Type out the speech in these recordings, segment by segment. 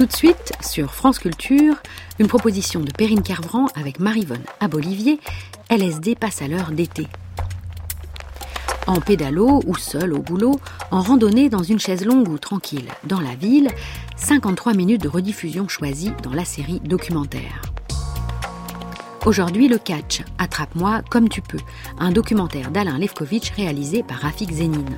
Tout de suite, sur France Culture, une proposition de Perrine Kervran avec Maryvonne Abolivier, LSD passe à l'heure d'été. En pédalo ou seul au boulot, en randonnée dans une chaise longue ou tranquille dans la ville, 53 minutes de rediffusion choisies dans la série documentaire. Aujourd'hui, le catch, Attrape-moi comme tu peux, un documentaire d'Alain Lefkovitch réalisé par Rafik Zénine.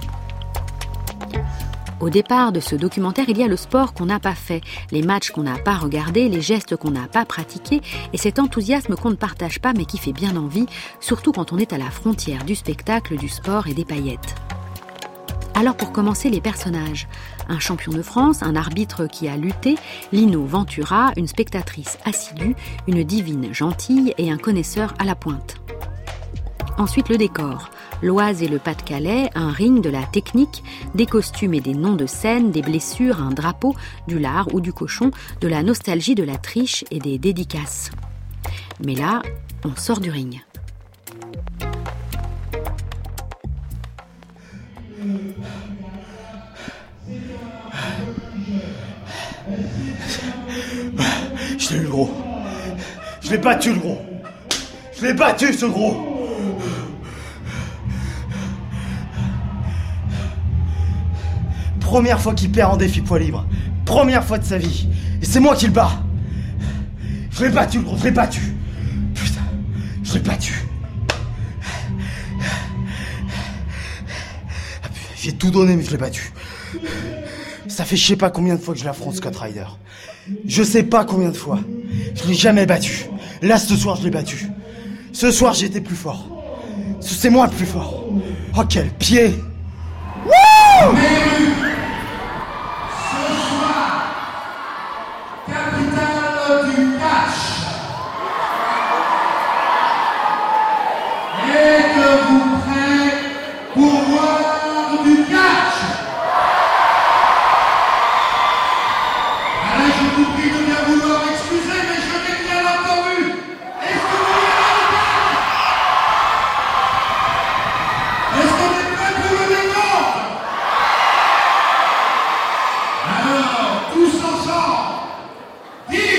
Au départ de ce documentaire, il y a le sport qu'on n'a pas fait, les matchs qu'on n'a pas regardés, les gestes qu'on n'a pas pratiqués et cet enthousiasme qu'on ne partage pas mais qui fait bien envie, surtout quand on est à la frontière du spectacle, du sport et des paillettes. Alors pour commencer, les personnages. Un champion de France, un arbitre qui a lutté, Lino Ventura, une spectatrice assidue, une divine gentille et un connaisseur à la pointe. Ensuite, le décor. L'Oise et le Pas-de-Calais, un ring, de la technique, des costumes et des noms de scène, des blessures, un drapeau, du lard ou du cochon, de la nostalgie, de la triche et des dédicaces. Mais là, on sort du ring. Je l'ai eu, le gros. Je l'ai battu, le gros. Je l'ai battu, ce gros. Première fois qu'il perd en défi poids libre. Première fois de sa vie. Et c'est moi qui le bats. Je l'ai battu, le gros. Je l'ai battu. Putain. Je l'ai battu. J'ai tout donné, mais je l'ai battu. Ça fait je sais pas combien de fois que je l'affronte, Scott Ryder. Je sais pas combien de fois. Je l'ai jamais battu. Là, ce soir, je l'ai battu. Ce soir, j'étais plus fort. C'est moi le plus fort. Oh, quel pied! Wouh! Ce soir, capitale du catch. Êtes-vous prêts pour voir du catch? Allez, je vous prie de bien vouloir excuser, mais je n'ai rien entendu. Est-ce que vous voulez voir le catch? Est-ce qu'on est prêts pour le décompte? Alors, tous ensemble, 10, 9, 8,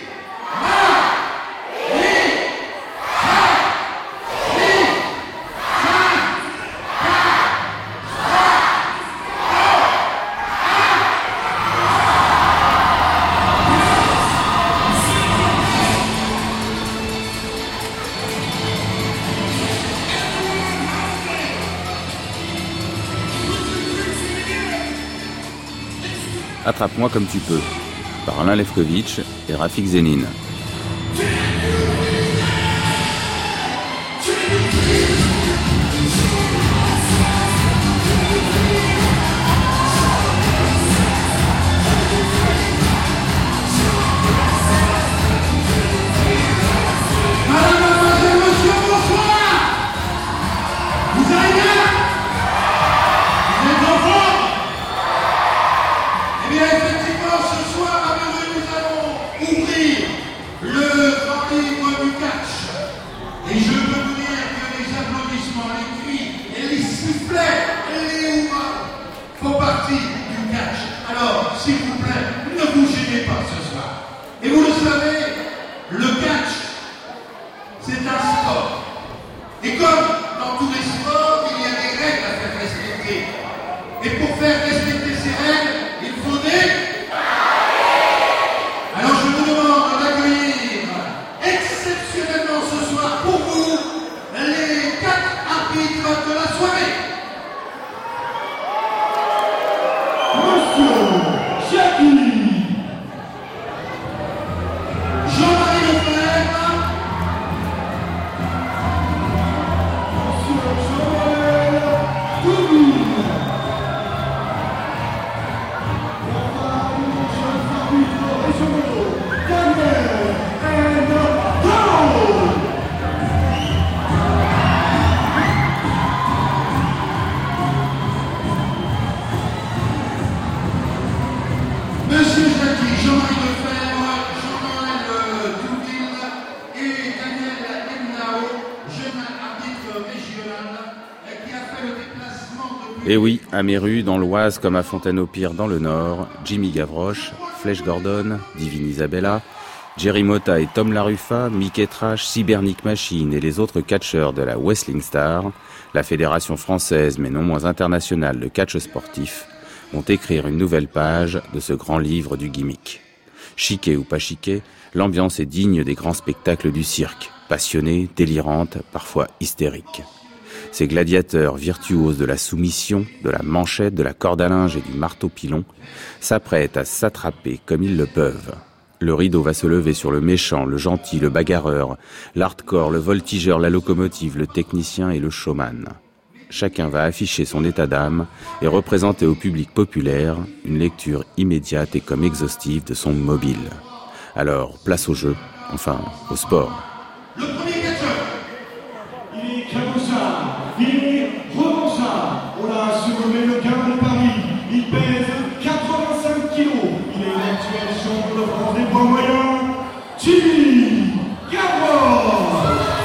Attrape-moi comme tu peux, par Alain Lefkovitch et Rafik Zénine. mademoiselle, monsieur, bonsoir. Vous allez bien? Vous êtes en forme? Eh bien, effectivement, ce soir, à Merveille, nous allons ouvrir le grand livre du catch. Et je peux vous dire que les applaudissements, les cris, et les sifflets, et les hurrahs font partie du catch. Alors, s'il vous plaît, ne vous gênez pas ce soir. Et vous le savez, le catch, c'est un sport. Et comme dans tous les sports, il y a des règles à faire respecter. Et pour faire respecter ces règles, il faut des... Alors je vous demande d'accueillir exceptionnellement ce soir pour vous les 4 arbitres de la soirée. Monsieur Jackie, Jean-Marie Lefebvre, Monsieur Joël Toulouse. Et oui, à Méru, dans l'Oise, comme à Fontaine-au-Pire dans le Nord, Jimmy Gavroche, Flèche Gordon, Divine Isabella, Jerry Motta et Tom LaRuffa, Mickey Trash, Cybernic Machine et les autres catcheurs de la Wrestling Star, la fédération française mais non moins internationale de catch sportif, vont écrire une nouvelle page de ce grand livre du gimmick. Chiqué ou pas chiqué, l'ambiance est digne des grands spectacles du cirque, passionnée, délirante, parfois hystérique. Ces gladiateurs virtuoses de la soumission, de la manchette, de la corde à linge et du marteau-pilon s'apprêtent à s'attraper comme ils le peuvent. Le rideau va se lever sur le méchant, le gentil, le bagarreur, l'hardcore, le voltigeur, la locomotive, le technicien et le showman. Chacun va afficher son état d'âme et représenter au public populaire une lecture immédiate et comme exhaustive de son mobile. Alors, place au jeu, enfin, au sport. Le premier catcheur. Il est cabossard, il est revanchard. On l'a surnommé le gain de Paris. Il pèse 85 kilos. Il est l'actuel champion de France des poids moyens, Jimmy Gavroche.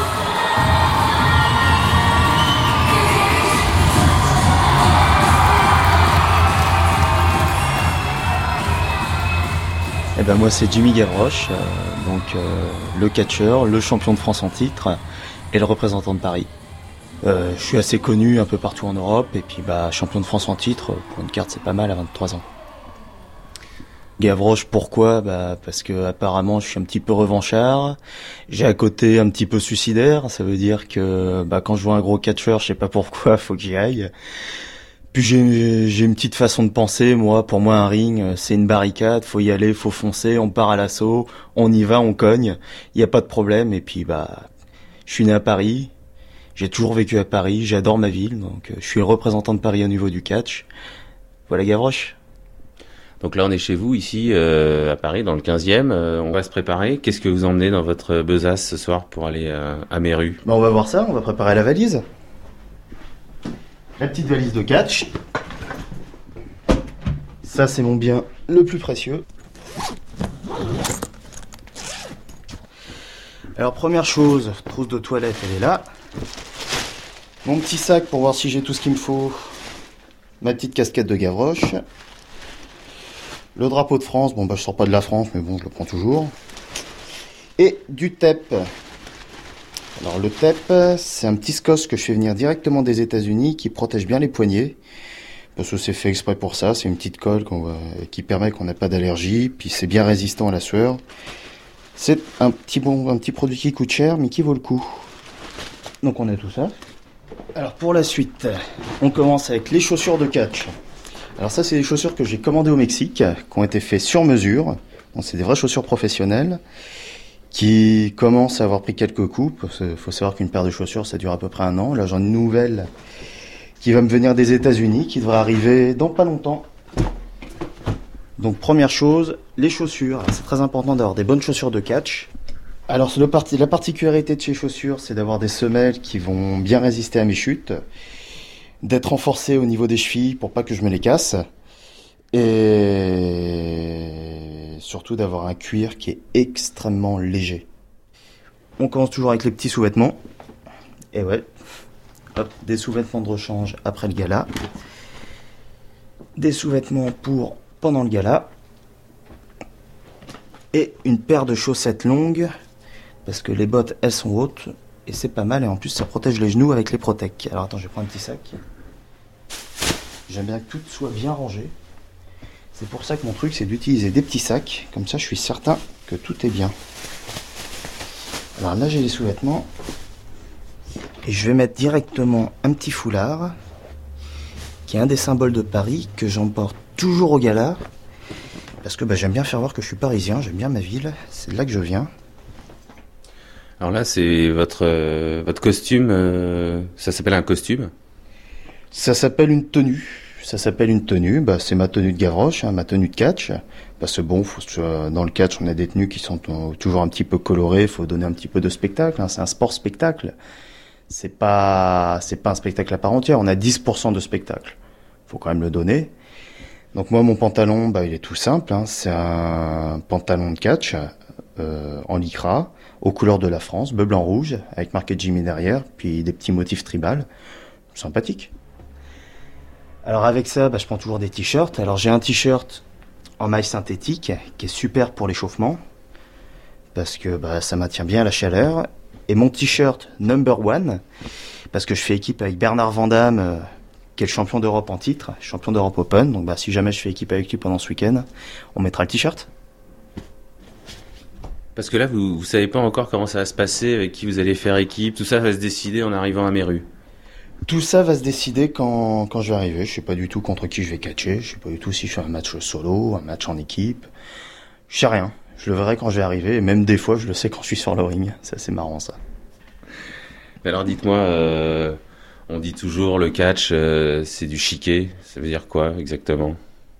Eh ben moi c'est Jimmy Gavroche, le catcheur, le champion de France en titre et le représentant de Paris. Je suis assez connu un peu partout en Europe et puis champion de France en titre, pour une carte c'est pas mal à 23 ans. Gavroche pourquoi ? Parce que apparemment je suis un petit peu revanchard, j'ai un côté un petit peu suicidaire, ça veut dire que quand je vois un gros catcheur, je sais pas pourquoi, faut que j'y aille. Puis j'ai une petite façon de penser, pour moi un ring c'est une barricade, faut y aller, faut foncer, on part à l'assaut, on y va, on cogne, il y a pas de problème et puis je suis né à Paris, j'ai toujours vécu à Paris, j'adore ma ville, donc je suis le représentant de Paris au niveau du catch. Voilà Gavroche. Donc là on est chez vous ici à Paris dans le 15e, on va se préparer. Qu'est-ce que vous emmenez dans votre besace ce soir pour aller à Méru ? On va voir ça, on va préparer la valise. La petite valise de catch. Ça, c'est mon bien le plus précieux. Alors, première chose, trousse de toilette, elle est là. Mon petit sac pour voir si j'ai tout ce qu'il me faut. Ma petite casquette de Gavroche. Le drapeau de France. Je sors pas de la France, mais je le prends toujours. Et du TEP. Alors le TEP, c'est un petit scotch que je fais venir directement des États-Unis qui protège bien les poignets. Parce que c'est fait exprès pour ça, c'est une petite colle qui permet qu'on n'ait pas d'allergie, puis c'est bien résistant à la sueur. C'est un petit produit qui coûte cher, mais qui vaut le coup. Donc on a tout ça. Alors pour la suite, on commence avec les chaussures de catch. Alors ça, c'est des chaussures que j'ai commandées au Mexique, qui ont été faites sur mesure. Donc c'est des vraies chaussures professionnelles, qui commence à avoir pris quelques coups, parce qu'il faut savoir qu'une paire de chaussures, ça dure à peu près 1 an. Là, j'en ai une nouvelle qui va me venir des États-Unis, qui devrait arriver dans pas longtemps. Donc, première chose, les chaussures. C'est très important d'avoir des bonnes chaussures de catch. Alors, la particularité de ces chaussures, c'est d'avoir des semelles qui vont bien résister à mes chutes, d'être renforcées au niveau des chevilles pour pas que je me les casse, et surtout d'avoir un cuir qui est extrêmement léger. On commence toujours avec les petits sous-vêtements. Et des sous-vêtements de rechange après le gala. Des sous-vêtements pour pendant le gala. Et une paire de chaussettes longues, parce que les bottes, elles sont hautes, et c'est pas mal, et en plus ça protège les genoux avec les Protec. Alors attends, je vais prendre un petit sac. J'aime bien que tout soit bien rangé. C'est pour ça que mon truc, c'est d'utiliser des petits sacs. Comme ça, je suis certain que tout est bien. Alors là, j'ai les sous-vêtements. Et je vais mettre directement un petit foulard, qui est un des symboles de Paris, que j'emporte toujours au gala. Parce que j'aime bien faire voir que je suis parisien, j'aime bien ma ville. C'est de là que je viens. Alors là, c'est votre costume. Ça s'appelle un costume ? Ça s'appelle une tenue. C'est ma tenue de Gavroche, ma tenue de catch. Parce que dans le catch, on a des tenues qui sont toujours un petit peu colorées, il faut donner un petit peu de spectacle, c'est un sport-spectacle. C'est pas un spectacle à part entière, on a 10% de spectacle. Faut quand même le donner. Donc moi, mon pantalon, il est tout simple, c'est un pantalon de catch, en lycra, aux couleurs de la France, bleu, blanc, rouge, avec marqué Jimmy derrière, puis des petits motifs tribal. sympathique. Alors avec ça, je prends toujours des t-shirts. Alors j'ai un t-shirt en maille synthétique qui est super pour l'échauffement parce que ça maintient bien la chaleur. Et mon t-shirt number one parce que je fais équipe avec Bernard Vandamme qui est le champion d'Europe en titre, champion d'Europe Open. Donc si jamais je fais équipe avec lui pendant ce week-end, on mettra le t-shirt. Parce que là, vous savez pas encore comment ça va se passer, avec qui vous allez faire équipe, tout ça va se décider en arrivant à Méru. Tout ça va se décider quand je vais arriver. Je sais pas du tout contre qui je vais catcher. Je sais pas du tout si je fais un match solo, un match en équipe. Je sais rien. Je le verrai quand je vais arriver. Et même des fois, je le sais quand je suis sur le ring. C'est assez marrant, ça. Mais alors, dites-moi, on dit toujours le catch, c'est du chiquet. Ça veut dire quoi, exactement ?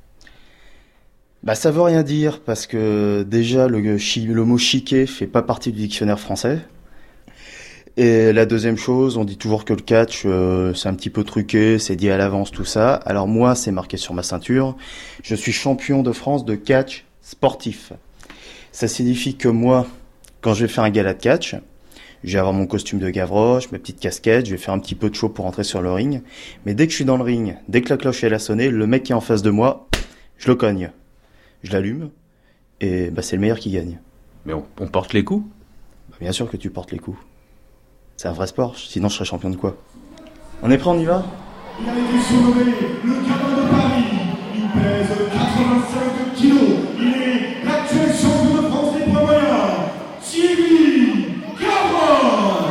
Ça veut rien dire, parce que déjà, le mot chiquet fait pas partie du dictionnaire français. Et la deuxième chose, on dit toujours que le catch, c'est un petit peu truqué, c'est dit à l'avance, tout ça. Alors moi, c'est marqué sur ma ceinture. Je suis champion de France de catch sportif. Ça signifie que moi, quand je vais faire un gala de catch, je vais avoir mon costume de Gavroche, mes petites casquettes, je vais faire un petit peu de show pour entrer sur le ring. Mais dès que je suis dans le ring, dès que la cloche elle a sonné, le mec qui est en face de moi, je le cogne. Je l'allume, et c'est le meilleur qui gagne. Mais on porte les coups ? Bien sûr que tu portes les coups. C'est un vrai sport, sinon je serais champion de quoi ? On est prêt, on y va ? Il a été surnommé le gamin de Paris. Il pèse 85 kilos. Il est l'actuel champion de France des poids moyens, Thierry Gavroche.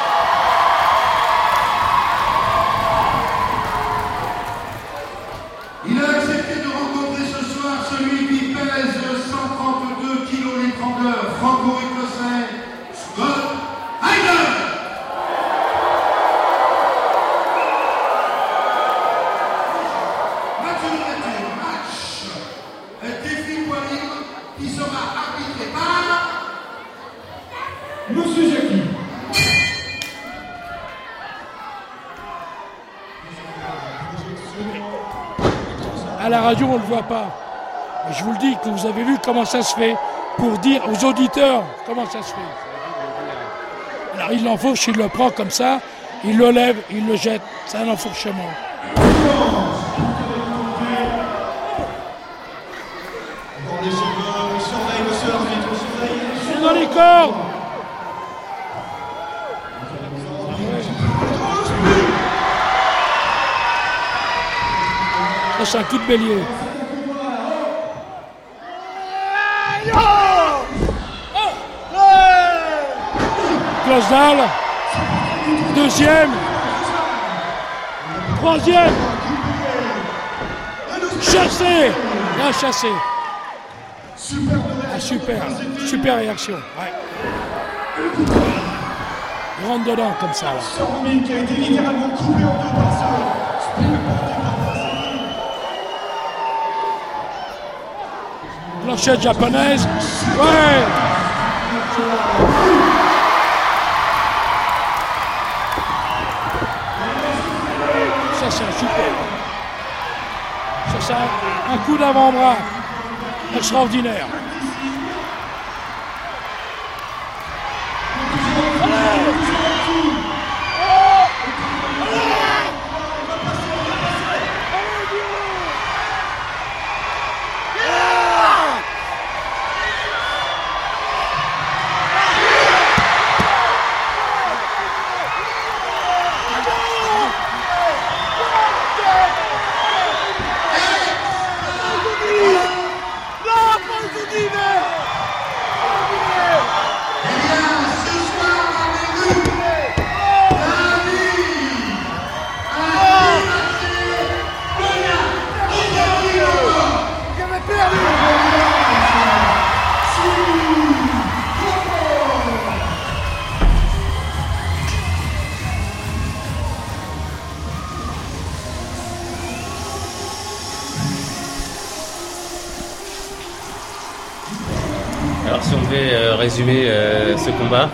Il a accepté de rencontrer ce soir celui qui pèse 132 kilos l'étrangleur franco-écossais, Scott Ryder. Match de nature, match, défi poids libre qui sera arbitré par Monsieur Jackie. À la radio, on ne le voit pas. Mais je vous le dis que vous avez vu comment ça se fait pour dire aux auditeurs comment ça se fait. Alors il l'enfourche, il le prend comme ça, il le lève, il le jette. C'est un enfourchement. C'est dans les cordes. Ça, c'est un coup de bélier. Closdal. Deuxième. Troisième. Chassé. Bien chassé. Ah, super réaction. Ouais. Il rentre dedans comme ça. Là. Sormin qui a été littéralement coupé en deux par ce Planchette japonaise. Ouais. Ça c'est un super. Ça c'est un coup d'avant-bras extraordinaire. Alors si on devait résumer ce combat.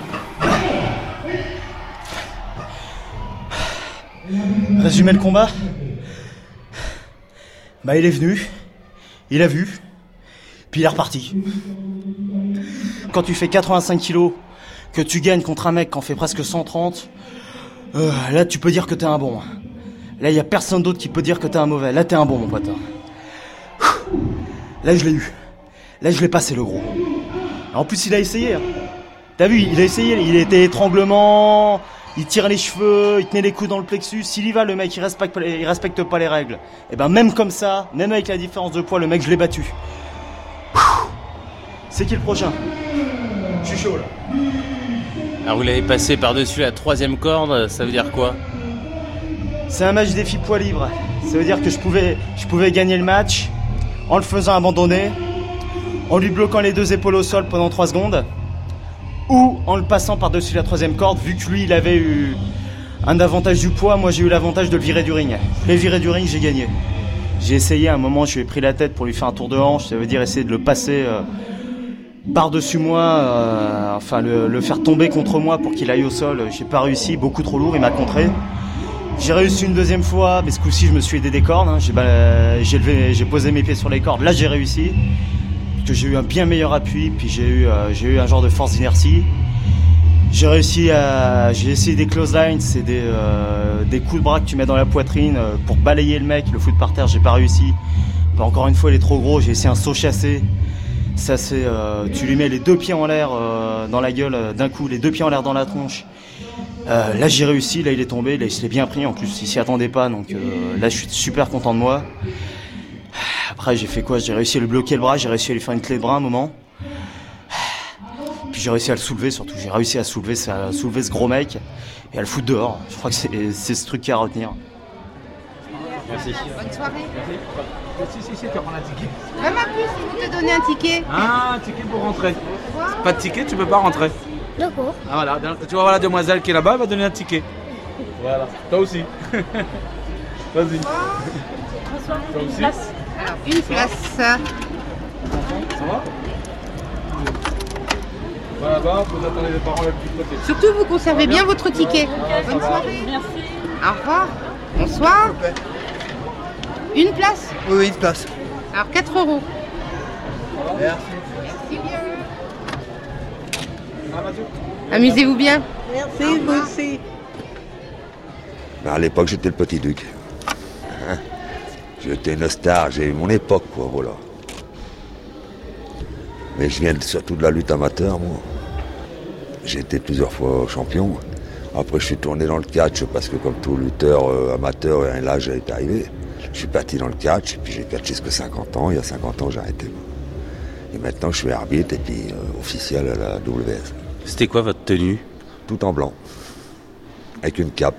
Résumer le combat ? Il est venu, il a vu, puis il est reparti. Quand tu fais 85 kilos, que tu gagnes contre un mec qui en fait presque 130, là tu peux dire que t'es un bon. Là, il y a personne d'autre qui peut dire que t'es un mauvais. Là, t'es un bon, mon pote. Là, je l'ai eu. Là, je l'ai passé, le gros. En plus, il a essayé. Hein. T'as vu, il a essayé. Il était étranglement, il tire les cheveux, il tenait les coups dans le plexus. S'il y va, le mec, il respecte pas les règles. Et ben, même comme ça, même avec la différence de poids, le mec, je l'ai battu. C'est qui le prochain? Je suis chaud, là. Alors vous l'avez passé par-dessus la 3e corde, ça veut dire quoi? C'est un match défi poids libre. Ça veut dire que je pouvais gagner le match en le faisant abandonner, en lui bloquant les 2 épaules au sol pendant 3 secondes, ou en le passant par-dessus la 3e corde, vu que lui, il avait eu un avantage du poids, moi j'ai eu l'avantage de le virer du ring. Je l'ai viré du ring, j'ai gagné. J'ai essayé à un moment, je lui ai pris la tête pour lui faire un tour de hanche, ça veut dire essayer de le passer par-dessus moi, le faire tomber contre moi pour qu'il aille au sol. J'ai pas réussi, beaucoup trop lourd, il m'a contré. J'ai réussi une 2e fois, mais ce coup-ci je me suis aidé des cordes. Hein. J'ai posé mes pieds sur les cordes. Là j'ai réussi, parce que j'ai eu un bien meilleur appui, puis j'ai eu un genre de force d'inertie. J'ai essayé des close lines, c'est des coups de bras que tu mets dans la poitrine pour balayer le mec, le foutre par terre. J'ai pas réussi. Encore une fois, il est trop gros. J'ai essayé un saut chassé. Ça c'est, tu lui mets les 2 pieds en l'air dans la gueule d'un coup, les 2 pieds en l'air dans la tronche. Là j'ai réussi, là il est tombé, là il se l'est bien pris en plus, il s'y attendait pas, donc là je suis super content de moi. Après j'ai fait quoi? J'ai réussi à lui bloquer le bras, j'ai réussi à lui faire une clé de bras un moment. Puis j'ai réussi à le soulever, surtout j'ai réussi à soulever ce gros mec et à le foutre dehors. Je crois que c'est ce truc qu'il y a à retenir. Merci. Bonne soirée. Si, tu vas prendre un ticket. Même à plus, ils vont te donner un ticket. Ah, un ticket pour rentrer. Pas de ticket, tu peux pas rentrer. D'accord. Ah voilà, tu vas voir la demoiselle qui est là-bas, elle va donner un ticket. Voilà, toi aussi. Vas-y. Bonsoir. Toi aussi. Place. Alors, une place. Ça va? Voilà, là-bas, vous attendez les parents les plus côté. Surtout, vous conservez bien votre ticket. Bonne soirée. Merci. Au revoir. Bonsoir. Une place? Oui, une place. Alors 4 €. Merci. Merci bien. Amusez-vous bien. Merci, vous aussi. À l'époque, j'étais le petit duc. J'étais une star, j'ai eu mon époque, quoi, voilà. Mais je viens surtout de la lutte amateur, moi. J'ai été plusieurs fois champion. Après, je suis tourné dans le catch parce que, comme tout lutteur amateur, l'âge est arrivé. Je suis parti dans le catch, et puis j'ai catché jusqu'à 50 ans. Il y a 50 ans, j'ai arrêté. Et maintenant, je suis arbitre et puis officiel à la WS. C'était quoi votre tenue? Tout en blanc, avec une cape.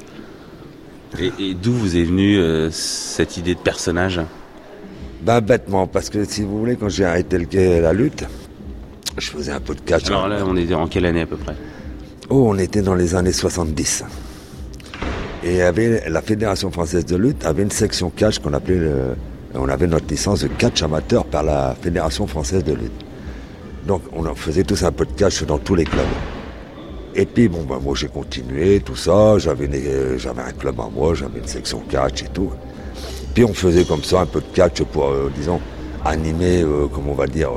Et d'où vous est venue cette idée de personnage? Ben bêtement, parce que si vous voulez, quand j'ai arrêté la lutte, je faisais un peu de catch. Alors là, on est en quelle année à peu près? Oh, on était dans les années 70. Et la Fédération française de lutte avait une section catch qu'on appelait, on avait notre licence de catch amateur par la Fédération française de lutte. Donc on en faisait tous un peu de catch dans tous les clubs. Et puis bon, ben, moi j'ai continué, tout ça, j'avais un club à moi, j'avais une section catch et tout. Puis on faisait comme ça un peu de catch pour, disons, animer, comment on va dire,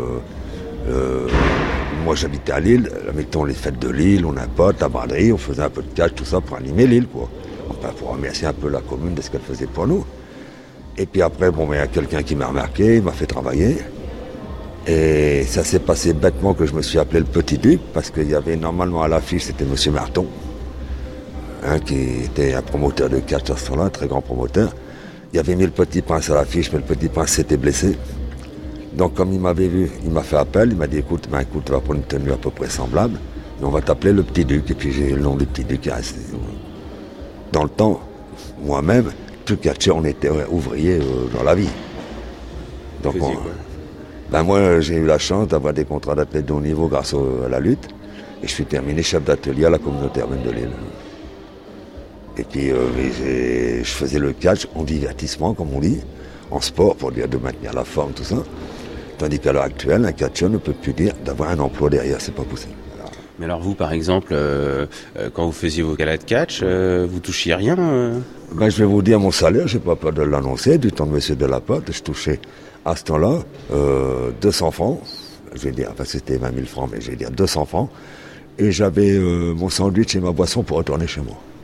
moi j'habitais à Lille, mettons les fêtes de Lille, on a un pote, à braderie, on faisait un peu de catch, tout ça pour animer Lille, quoi. Enfin, pour remercier un peu la commune de ce qu'elle faisait pour nous. Et puis après, bon, il y a quelqu'un qui m'a remarqué, il m'a fait travailler. Et ça s'est passé bêtement que je me suis appelé le Petit Duc, parce qu'il y avait normalement à l'affiche, c'était Monsieur Marton, qui était un promoteur de catch à ce temps-là, un très grand promoteur. Il avait mis le Petit Prince à l'affiche, mais le Petit Prince s'était blessé. Donc comme il m'avait vu, il m'a fait appel, il m'a dit écoute, tu vas prendre une tenue à peu près semblable, mais on va t'appeler le Petit Duc, et puis j'ai le nom du Petit Duc qui est resté. Dans le temps, moi-même, tout catcher, on était ouvrier dans la vie. Donc moi j'ai eu la chance d'avoir des contrats d'athlète de haut niveau grâce à la lutte, et je suis terminé chef d'atelier à la communauté urbaine de Lille. Et puis je faisais le catch en divertissement, comme on dit, en sport, pour dire de maintenir la forme, tout ça. Tandis qu'à l'heure actuelle, un catcheur ne peut plus dire d'avoir un emploi derrière, c'est pas possible. Mais alors vous, par exemple, quand vous faisiez vos galas de catch, vous touchiez rien Ben, je vais vous dire mon salaire, j'ai pas peur de l'annoncer, du temps de monsieur Delaporte, je touchais à ce temps-là 200 francs, je vais dire, enfin c'était 20 000 francs, mais je vais dire 200 francs, et j'avais mon sandwich et ma boisson pour retourner chez moi.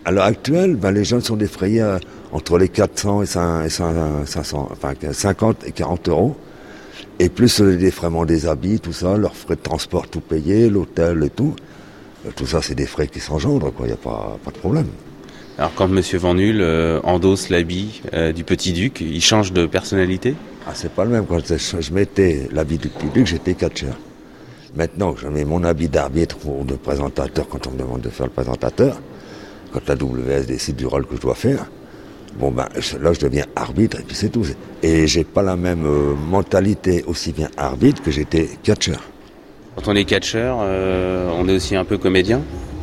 À l'heure actuelle, les jeunes sont défrayés entre les 400 et 500, enfin 50 et 40 euros. Et plus le défraiement des habits, tout ça, leurs frais de transport tout payés, l'hôtel et tout. Tout ça, c'est des frais qui s'engendrent, quoi. Il n'y a pas de problème. Alors quand M. Van Null endosse l'habit du Petit Duc, il change de personnalité ? Ah, c'est pas le même. Quand je mettais l'habit du Petit Duc, j'étais catcheur. Maintenant, je mets mon habit d'arbitre ou de présentateur quand on me demande de faire le présentateur. Quand la WS décide du rôle que je dois faire, là je deviens arbitre et puis c'est tout. Et j'ai pas la même mentalité aussi bien arbitre que j'étais catcheur. Quand on est catcheur, on est aussi un peu comédien ?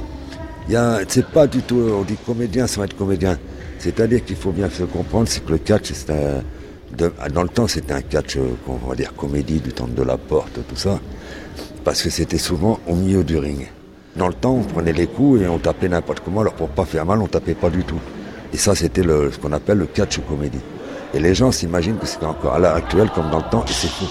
C'est pas du tout, on dit comédien sans être comédien. C'est-à-dire qu'il faut bien se comprendre, c'est que le catch, dans le temps c'était un catch, on va dire comédie du temps de la porte, tout ça. Parce que c'était souvent au milieu du ring. Dans le temps, on prenait les coups et on tapait n'importe comment, alors pour pas faire mal, on tapait pas du tout. Et ça, c'était ce qu'on appelle le catch comédie. Et les gens s'imaginent que c'est encore à l'heure actuelle comme dans le temps, et c'est faux.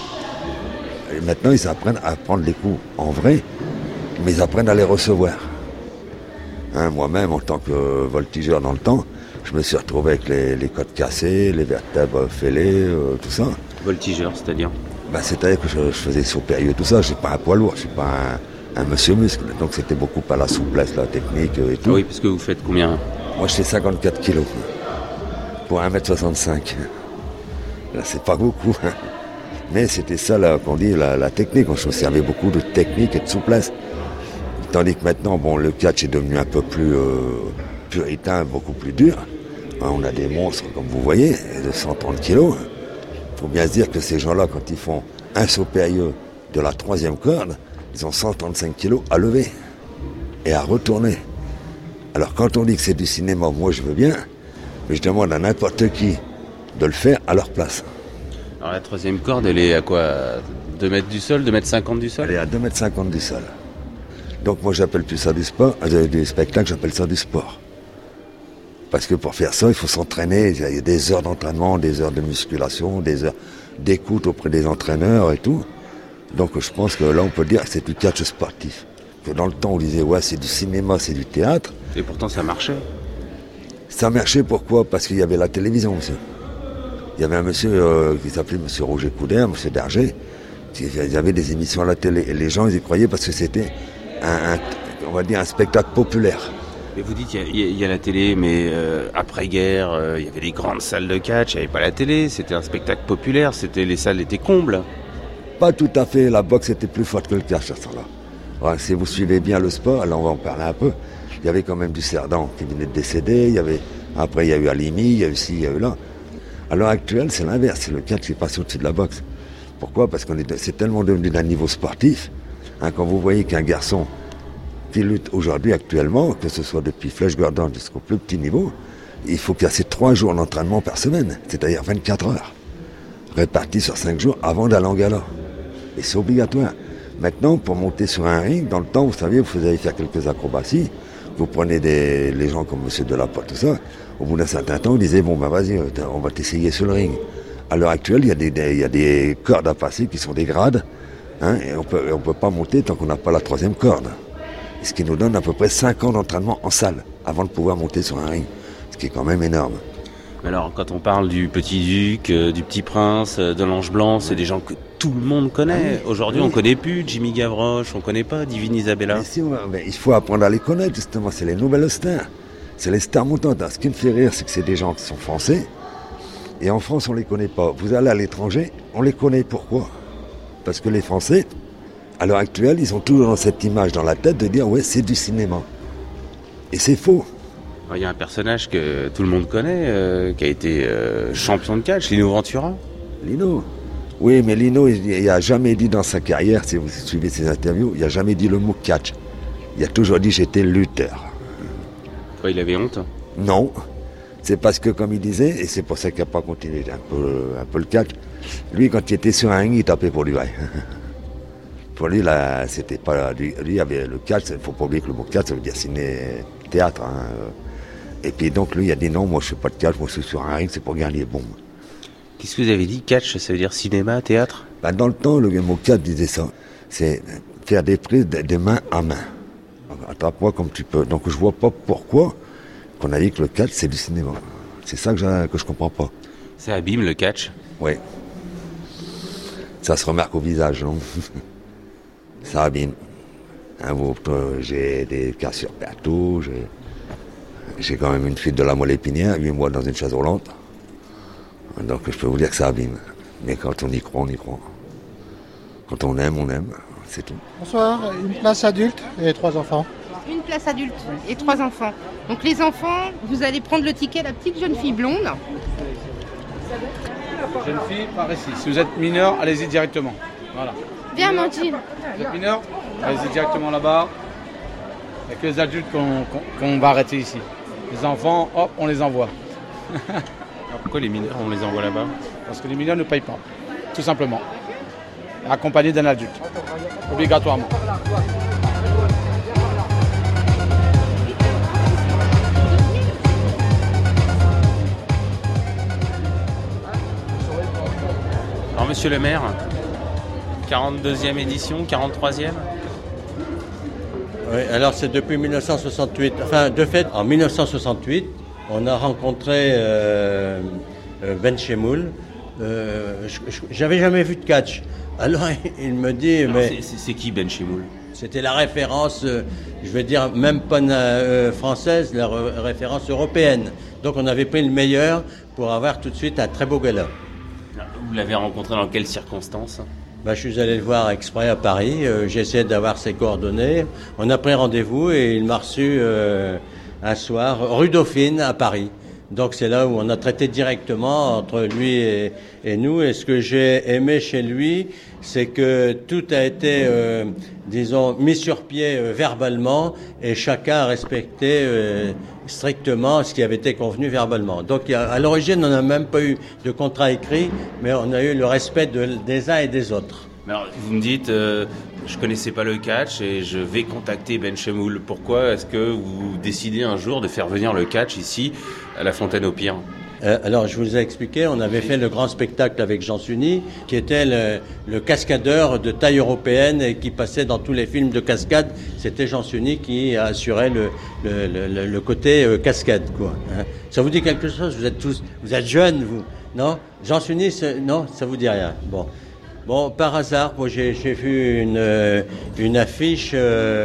Et maintenant, ils apprennent à prendre les coups en vrai, mais ils apprennent à les recevoir. Moi-même, en tant que voltigeur dans le temps, je me suis retrouvé avec les côtes cassées, les vertèbres fêlées, tout ça. Voltigeur, c'est-à-dire ? C'est-à-dire que je faisais supérieur et tout ça, je suis pas un poids lourd, je suis pas un monsieur muscle, donc c'était beaucoup à la souplesse, la technique et tout. Oui, parce que vous faites combien ? Moi je fais 54 kilos, pour 1m65. Là c'est pas beaucoup, mais c'était ça là, qu'on dit la technique, on se servait beaucoup de technique et de souplesse. Tandis que maintenant, le catch est devenu un peu plus puritain, beaucoup plus dur. On a des monstres, comme vous voyez, de 130 kilos. Il faut bien se dire que ces gens-là, quand ils font un saut périlleux de la 3e corde, ils ont 135 kilos à lever et à retourner. Alors quand on dit que c'est du cinéma, moi je veux bien, mais je demande à n'importe qui de le faire à leur place. Alors la 3e corde, elle est à quoi ? 2 mètres du sol, 2,50 m du sol ? Elle est à 2,50 m du sol. Donc moi j'appelle plus ça du spectacle, j'appelle ça du sport. Parce que pour faire ça, il faut s'entraîner, il y a des heures d'entraînement, des heures de musculation, des heures d'écoute auprès des entraîneurs et tout. Donc je pense que là on peut dire que c'est du catch sportif. Que dans le temps on disait c'est du cinéma, c'est du théâtre. Et pourtant ça marchait. Ça marchait pourquoi ? Parce qu'il y avait la télévision, monsieur. Il y avait un monsieur qui s'appelait monsieur Roger Coudert, monsieur Darger. Il y avait des émissions à la télé et les gens ils y croyaient parce que c'était on va dire un spectacle populaire. Mais vous dites il y a la télé, mais après-guerre, il y avait les grandes salles de catch, il n'y avait pas la télé, c'était un spectacle populaire, les salles étaient combles. Pas tout à fait, la boxe était plus forte que le catch à ce temps-là. Alors, si vous suivez bien le sport, alors on va en parler un peu, il y avait quand même du Cerdan qui venait de décéder, après il y a eu Alimi, il y a eu ci, il y a eu là. À l'heure actuelle, c'est l'inverse, c'est le catch qui passe au-dessus de la boxe. Pourquoi ? Parce que c'est tellement devenu d'un niveau sportif, quand vous voyez qu'un garçon qui lutte aujourd'hui, actuellement, que ce soit depuis Flash Gordon jusqu'au plus petit niveau, il faut qu'il y ait 3 jours d'entraînement par semaine, c'est-à-dire 24 heures, répartis sur 5 jours avant d'aller en gala. Et c'est obligatoire. Maintenant, pour monter sur un ring, dans le temps, vous savez, vous allez faire quelques acrobaties, vous prenez les gens comme M. Delaporte, tout ça, au bout d'un certain temps, vous disiez, vas-y, on va t'essayer sur le ring. À l'heure actuelle, il y a des cordes à passer qui sont des grades, et on peut pas monter tant qu'on n'a pas la 3e corde. Ce qui nous donne à peu près 5 ans d'entraînement en salle avant de pouvoir monter sur un ring, ce qui est quand même énorme. Alors quand on parle du Petit Duc, du Petit Prince, de l'Ange Blanc, c'est des gens que tout le monde connaît. Aujourd'hui on ne connaît plus Jimmy Gavroche, on ne connaît pas Divine Isabella. Mais il faut apprendre à les connaître justement, c'est les nouvelles stars, c'est les stars montantes. Ce qui me fait rire, c'est que c'est des gens qui sont français, et en France on ne les connaît pas. Vous allez à l'étranger, on les connaît. Pourquoi ? Parce que les Français, à l'heure actuelle, ils ont toujours cette image dans la tête de dire c'est du cinéma. Et c'est faux. Il y a un personnage que tout le monde connaît, qui a été champion de catch, Lino Ventura. Lino ? Oui, mais Lino, il n'a jamais dit dans sa carrière, si vous suivez ses interviews, il n'a jamais dit le mot catch. Il a toujours dit j'étais lutteur. Il avait honte ? Non. C'est parce que, comme il disait, et c'est pour ça qu'il n'a pas continué un peu le catch, lui, quand il était sur un ring, il tapait pour lui. Pour lui, là, c'était pas... Lui, il avait le catch, il ne faut pas oublier que le mot catch, ça veut dire ciné-théâtre. Et puis donc, lui, il a dit non, moi, je ne fais pas de catch, moi, je suis sur un ring, c'est pour gagner. Bon. Qu'est-ce que vous avez dit ? Catch, ça veut dire cinéma, théâtre ? Dans le temps, le mot catch disait ça. C'est faire des prises de main à main. Attrape-moi comme tu peux. Donc, je vois pas pourquoi, qu'on a dit que le catch, c'est du cinéma. C'est ça que je comprends pas. Ça abîme le catch? Oui. Ça se remarque au visage, non? Ça abîme. J'ai des cassures partout, j'ai quand même une fuite de la moelle épinière, 8 mois dans une chaise roulante. Donc je peux vous dire que ça abîme. Mais quand on y croit, on y croit. Quand on aime, c'est tout. Bonsoir, une place adulte et 3 enfants. Une place adulte et 3 enfants. Donc les enfants, vous allez prendre le ticket à la petite jeune fille blonde. Jeune fille, par ici. Si vous êtes mineur, allez-y directement. Voilà. Viens, Amandine. Vous êtes mineur, allez-y directement là-bas. Il n'y a que les adultes qu'on va arrêter ici. Les enfants, hop, on les envoie. Alors pourquoi les mineurs, on les envoie là-bas? Parce que les mineurs ne payent pas, tout simplement. Accompagnés d'un adulte, obligatoirement. Alors monsieur le maire, 42e édition, 43e? Oui, alors c'est depuis 1968. Enfin, de fait, en 1968, on a rencontré Ben Chemoul. J'avais jamais vu de catch. Alors il me dit... Alors, mais c'est qui Ben Chemoul? C'était la référence, je vais dire, même pas française, la référence européenne. Donc on avait pris le meilleur pour avoir tout de suite un très beau gala. Vous l'avez rencontré dans quelles circonstances? Je suis allé le voir exprès à Paris, j'ai essayé d'avoir ses coordonnées. On a pris rendez-vous et il m'a reçu un soir, rue Dauphine à Paris. Donc c'est là où on a traité directement entre lui et nous. Et ce que j'ai aimé chez lui, c'est que tout a été, disons, mis sur pied verbalement et chacun a respecté strictement ce qui avait été convenu verbalement. Donc à l'origine, on n'a même pas eu de contrat écrit, mais on a eu le respect des uns et des autres. Alors, vous me dites, je connaissais pas le catch et je vais contacter Ben Chemoul. Pourquoi est-ce que vous décidez un jour de faire venir le catch ici, à la Fontaine-au-Pire? Alors, je vous ai expliqué, on avait fait le grand spectacle avec Jean Sunny, qui était le cascadeur de taille européenne et qui passait dans tous les films de cascade. C'était Jean Sunny qui assurait le côté cascade, quoi. Hein. Ça vous dit quelque chose? Vous êtes jeunes, vous? Non? Jean Sunny, non, ça vous dit rien. Bon, par hasard, moi j'ai vu une affiche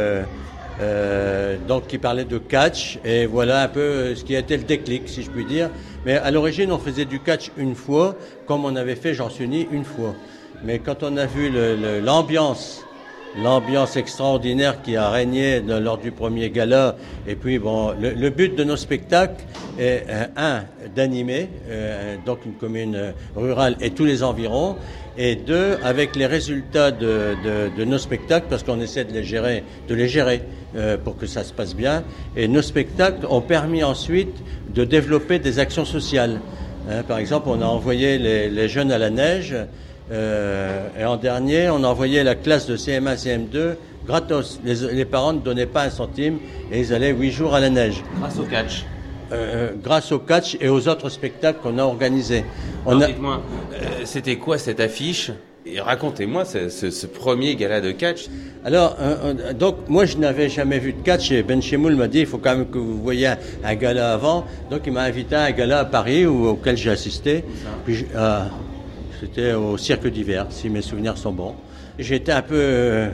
donc qui parlait de catch et voilà un peu ce qui a été le déclic, si je puis dire. Mais à l'origine, on faisait du catch une fois, comme on avait fait Jean Sunny une fois. Mais quand on a vu l'ambiance extraordinaire qui a régné lors du premier gala, et puis bon, le but de nos spectacles est d'animer donc une commune rurale et tous les environs, et 2, avec les résultats de nos spectacles, parce qu'on essaie de les gérer pour que ça se passe bien. Et nos spectacles ont permis ensuite de développer des actions sociales. Par exemple, on a envoyé les jeunes à la neige, et en dernier, on a envoyé la classe de CM1, CM2 gratos. Les parents ne donnaient pas un centime et ils allaient 8 jours à la neige. Grâce au catch. Grâce au catch et aux autres spectacles qu'on a organisés. Dites-moi, c'était quoi cette affiche? Et racontez-moi ce premier gala de catch. Alors, donc moi je n'avais jamais vu de catch et Ben Chemoul m'a dit il faut quand même que vous voyiez un gala avant. Donc il m'a invité à un gala à Paris auquel j'ai assisté. Puis, c'était au Cirque d'hiver, si mes souvenirs sont bons. J'étais un peu,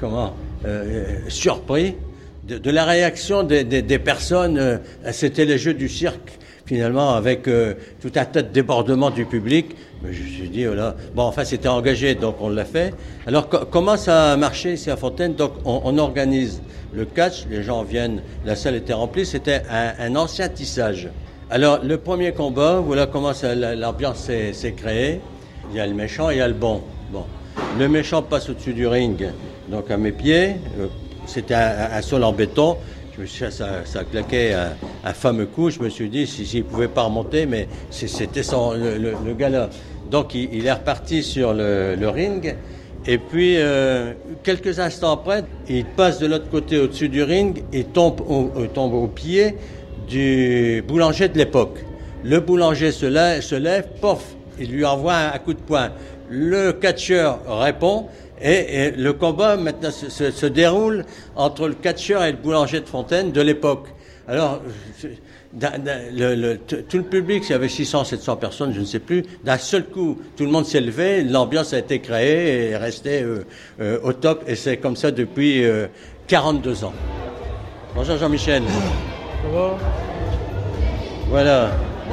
surpris de la réaction des personnes. C'était les jeux du cirque, finalement, avec tout un tas de débordements du public. Mais je me suis dit, oh là, bon, enfin, c'était engagé, donc on l'a fait. Alors, comment ça a marché ici à Fontaine? Donc, on organise le catch, les gens viennent, la salle était remplie, c'était un ancien tissage. Alors, le premier combat, voilà comment l'ambiance s'est créée. Il y a le méchant et il y a le bon. Le méchant passe au-dessus du ring, donc à mes pieds. C'était un sol en béton. Ça claquait un fameux coup. Je me suis dit s'il ne pouvait pas remonter, mais c'était le gars-là. Donc il est reparti sur le ring. Et puis, quelques instants après, il passe de l'autre côté au-dessus du ring. Il tombe au pied du boulanger de l'époque. Le boulanger se lève, pof, il lui envoie un coup de poing. Le catcheur répond et le combat maintenant se déroule entre le catcheur et le boulanger de Fontaine de l'époque. Alors, tout le public, il y avait 600, 700 personnes, je ne sais plus, d'un seul coup, tout le monde s'est levé, l'ambiance a été créée et est restée au top, et c'est comme ça depuis 42 ans. Bonjour Jean-Michel. Ça va ? Voilà.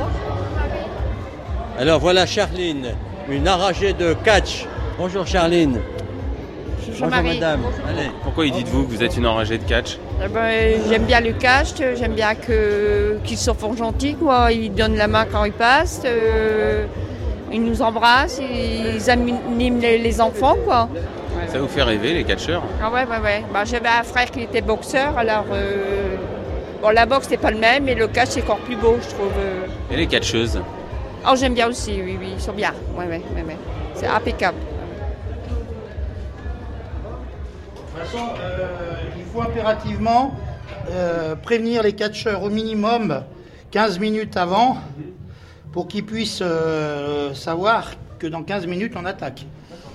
Alors voilà Charline, une enragée de catch. Bonjour Charline. Bonjour madame. Allez. Pourquoi dites-vous que vous êtes une enragée de catch ? J'aime bien le catch, j'aime bien qu'ils se font gentils, quoi. Ils donnent la main quand ils passent, ils nous embrassent, ils animent les enfants, quoi. Ça vous fait rêver, les catcheurs ? Ah ouais. J'avais un frère qui était boxeur, alors la boxe c'est pas le même, mais le catch c'est encore plus beau, je trouve. Et les catcheuses ? Oh, j'aime bien aussi, oui, ils sont bien. Ouais. C'est impeccable. De toute façon, il faut impérativement prévenir les catcheurs au minimum 15 minutes avant pour qu'ils puissent savoir que dans 15 minutes on attaque. Hein ?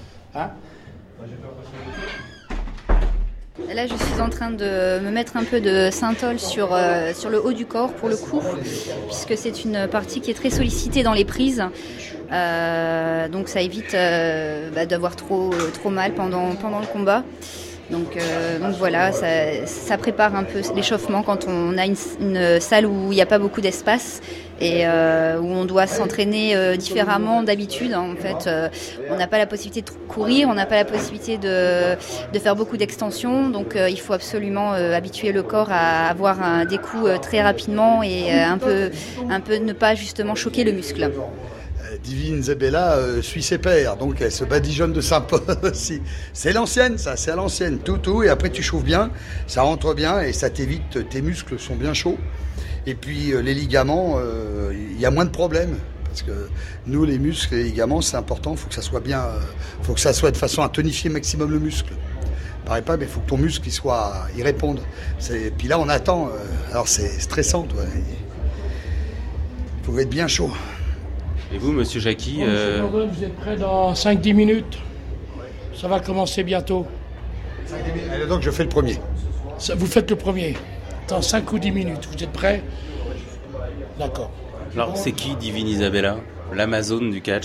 Là, je suis en train de me mettre un peu de synthol sur le haut du corps pour le coup, puisque c'est une partie qui est très sollicitée dans les prises. Donc ça évite d'avoir trop mal pendant le combat. Donc voilà, ça prépare un peu l'échauffement quand on a une salle où il n'y a pas beaucoup d'espace et où on doit s'entraîner différemment d'habitude. En fait, on n'a pas la possibilité de courir, on n'a pas la possibilité de faire beaucoup d'extensions. Donc il faut absolument habituer le corps à avoir des coups très rapidement et un peu ne pas justement choquer le muscle. Divine Isabella suit ses pères, donc elle se badigeonne de Saint-Paul aussi. C'est l'ancienne, ça, c'est à l'ancienne. Tout, et après tu chauffes bien, ça rentre bien et ça t'évite, tes muscles sont bien chauds. Et puis les ligaments, il y a moins de problèmes. Parce que nous, les muscles et les ligaments, c'est important, il faut que ça soit bien, faut que ça soit de façon à tonifier maximum le muscle. Paraît pas, mais il faut que ton muscle il réponde. Puis là, on attend, alors c'est stressant, toi. Il faut être bien chaud. Et vous, monsieur Jacqui Monsieur Gordon, vous êtes prêt dans 5-10 minutes. Ça va commencer bientôt. Donc je fais le premier. Vous faites le premier. Dans 5 ou 10 minutes. Vous êtes prêts ? D'accord. Alors, c'est qui Divine Isabella ? L'Amazone du catch ?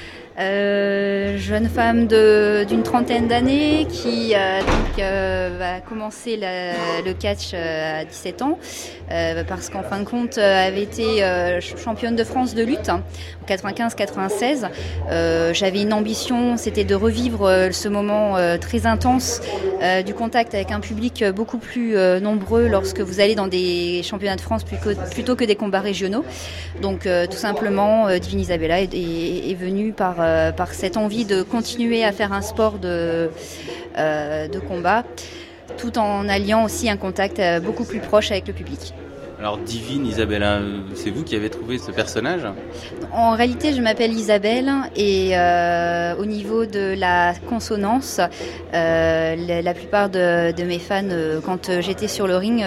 Jeune femme d'une trentaine d'années qui va commencer le catch à 17 ans parce qu'en fin de compte avait été championne de France de lutte en 95-96. J'avais une ambition, c'était de revivre ce moment très intense du contact avec un public beaucoup plus nombreux lorsque vous allez dans des championnats de France plutôt que des combats régionaux. Donc tout simplement Divine Isabella est venue par cette envie de continuer à faire un sport de combat, tout en alliant aussi un contact beaucoup plus proche avec le public. Alors Divine Isabella, c'est vous qui avez trouvé ce personnage ? En réalité, je m'appelle Isabelle et au niveau de la consonance, la plupart de mes fans, quand j'étais sur le ring,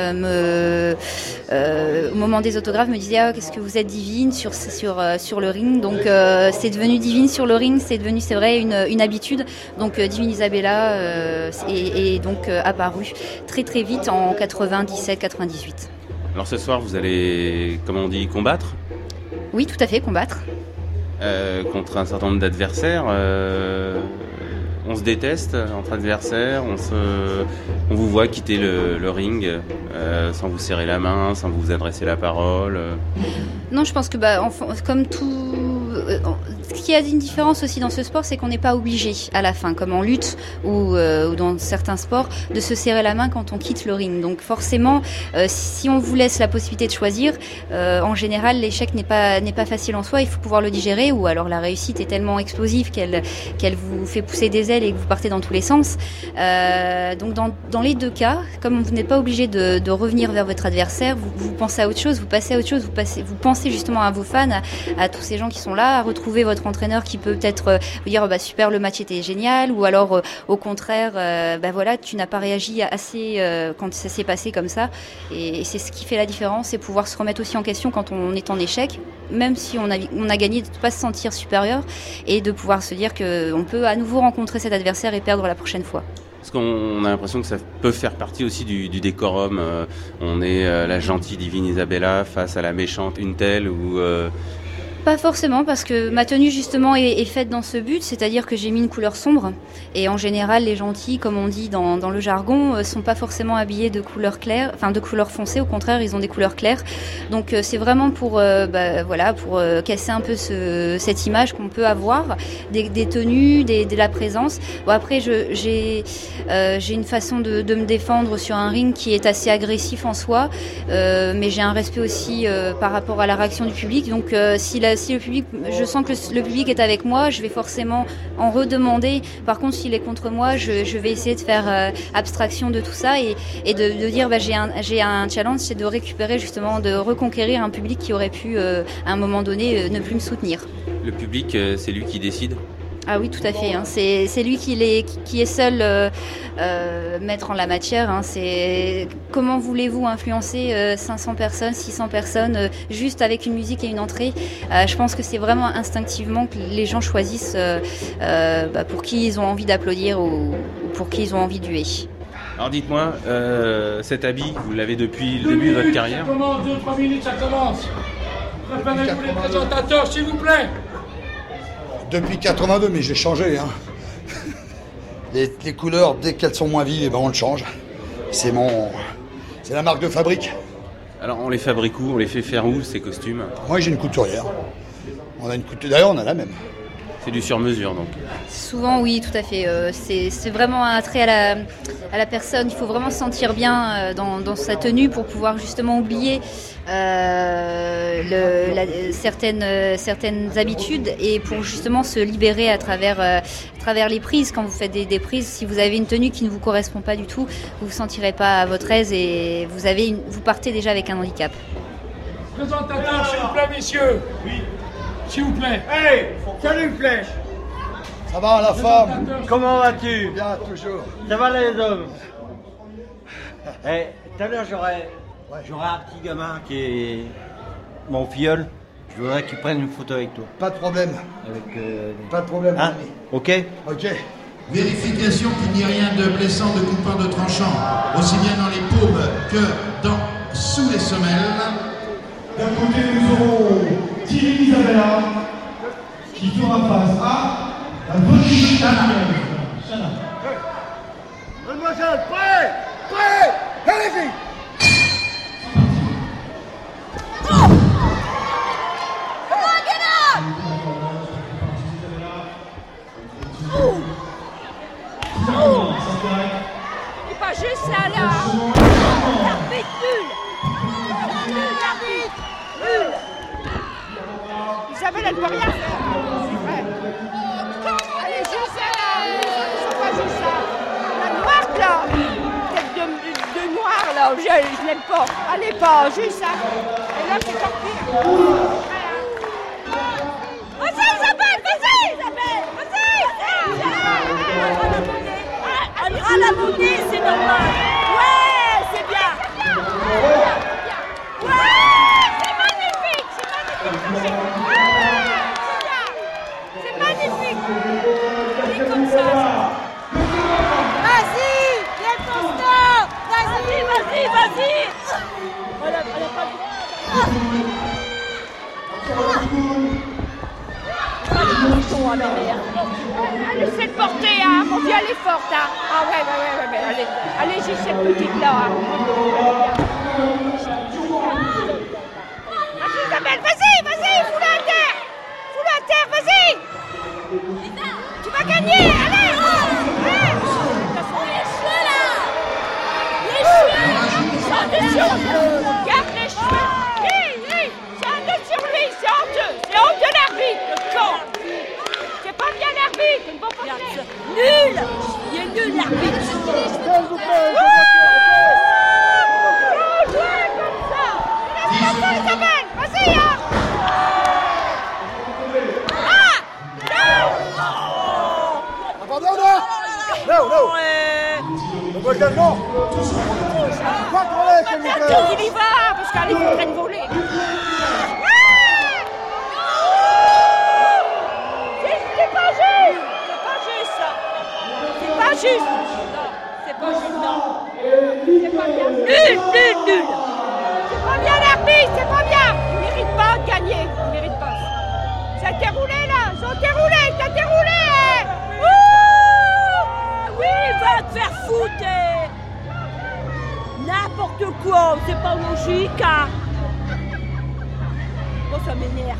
au moment des autographes, me disaient qu'est-ce que vous êtes divine sur le ring. Donc c'est devenu divine sur le ring, c'est devenu, c'est vrai, une habitude. Donc Divine Isabella est donc apparue très très vite en 97-98. Alors ce soir, vous allez, comment on dit, combattre ? Oui, tout à fait, combattre. Contre un certain nombre d'adversaires. On se déteste entre adversaires, on vous voit quitter le ring sans vous serrer la main, sans vous adresser la parole. Non, je pense que comme tout... Ce qui a une différence aussi dans ce sport, c'est qu'on n'est pas obligé à la fin, comme en lutte ou dans certains sports, de se serrer la main quand on quitte le ring. Donc forcément, si on vous laisse la possibilité de choisir, en général, l'échec n'est pas facile en soi, il faut pouvoir le digérer, ou alors la réussite est tellement explosive qu'elle vous fait pousser des ailes et que vous partez dans tous les sens. Donc dans les deux cas, comme vous n'êtes pas obligé de revenir vers votre adversaire, vous pensez à autre chose, vous passez à autre chose, vous pensez justement à vos fans, à tous ces gens qui sont là, à retrouver votre entraîneur qui peut peut-être vous dire super, le match était génial, ou alors au contraire voilà, tu n'as pas réagi assez quand ça s'est passé comme ça, et c'est ce qui fait la différence, c'est pouvoir se remettre aussi en question quand on est en échec, même si on a gagné, de ne pas se sentir supérieur et de pouvoir se dire qu'on peut à nouveau rencontrer cet adversaire et perdre la prochaine fois. Parce qu'on a l'impression que ça peut faire partie aussi du décorum. On est la gentille divine Isabella face à la méchante une telle ou... Pas forcément, parce que ma tenue justement est faite dans ce but, c'est-à-dire que j'ai mis une couleur sombre. Et en général, les gentils, comme on dit dans le jargon, sont pas forcément habillés de couleurs claires, enfin de couleurs foncées. Au contraire, ils ont des couleurs claires. Donc c'est vraiment pour pour casser un peu cette image qu'on peut avoir des tenues, de la présence. Bon, après, j'ai une façon de me défendre sur un ring qui est assez agressif en soi, mais j'ai un respect aussi par rapport à la réaction du public. Donc si le public, je sens que le public est avec moi, je vais forcément en redemander. Par contre, s'il est contre moi, je vais essayer de faire abstraction de tout ça et de dire j'ai un challenge, c'est de récupérer justement, de reconquérir un public qui aurait pu à un moment donné ne plus me soutenir. Le public, c'est lui qui décide ? Ah oui, tout à fait. Hein. C'est lui qui est seul maître en la matière. Hein. C'est comment voulez-vous influencer 500 personnes, 600 personnes juste avec une musique et une entrée. Je pense que c'est vraiment instinctivement que les gens choisissent pour qui ils ont envie d'applaudir ou pour qui ils ont envie de huer. Alors dites-moi, cet habit, vous l'avez depuis le début de votre carrière ? Ça commence, 2-3 minutes, ça commence. Préparez-vous les présentateurs, s'il vous plaît. Depuis 82, mais j'ai changé. Hein. Les couleurs, dès qu'elles sont moins vives, on le change. C'est la marque de fabrique. Alors on les fabrique où ? On les fait faire où, ces costumes ? Moi j'ai une couturière. D'ailleurs on a la même. C'est du sur-mesure donc. Souvent oui, tout à fait. C'est vraiment un attrait à la personne. Il faut vraiment se sentir bien dans sa tenue pour pouvoir justement oublier certaines habitudes et pour justement se libérer à travers les prises. Quand vous faites des prises, si vous avez une tenue qui ne vous correspond pas du tout, vous ne vous sentirez pas à votre aise et vous partez déjà avec un handicap. Présentateur, s'il vous plaît, messieurs. Oui. S'il vous plaît. Hey, salut Flèche. Ça va la femme? Comment vas-tu? Bien, toujours. Ça va les hommes? Tout à l'heure j'aurai un petit gamin qui est mon filleul. Je voudrais qu'il prenne une photo avec toi. Pas de problème. Pas de problème. Hein? Ok. Ok. Vérification qu'il n'y ait rien de blessant, de coupant, de tranchant, aussi bien dans les paumes que sous les semelles. D'un côté, nous aurons Thierry Isabella qui fera face à Vaudrey Chana. Mademoiselle, prêt? Prêt? Allez-y! C'est pas juste ça là. L'arbitre nul. L'arbitre nul. Isabelle, elle peut rien faire. C'est vrai. Allez, juste ça là. C'est pas juste ça. La noire là. Tête de noir là. Je l'aime pas. Allez pas, juste ça. Et là, c'est encore pire. Vas-y Isabelle, vas-y Isabelle. Vas-y. Elle ira la monnaie, c'est normal. Ouais, c'est bien. Ouais, c'est magnifique, c'est magnifique. C'est comme ça. Vas-y, viens constant. Vas-y. Elle a pas le droit. Allez, c'est de porter, hein. Mon Dieu, elle est forte, hein. Ah ouais. Allez, juste cette petite-là. Hein. Vas-y, Isabelle, vas-y, fous-la à terre, vas-y. Tu vas gagner, allez. Les cheveux, là. Garde les cheveux. Oui, c'est honteux sur lui, c'est honteux de l'arbitre, le con. C'est pas bien l'arbitre, il ne faut pas faire. Nul. Il est nul l'arbitre. Jouez comme ça. Laisse pas Isabelle, vas-y hein. Abandonne. Non. Non. Pas trop laid, s'il vous plaît. Il y va, parce qu'elle est en train de voler. C'est pas juste ça. C'est pas juste. ça m'énerve.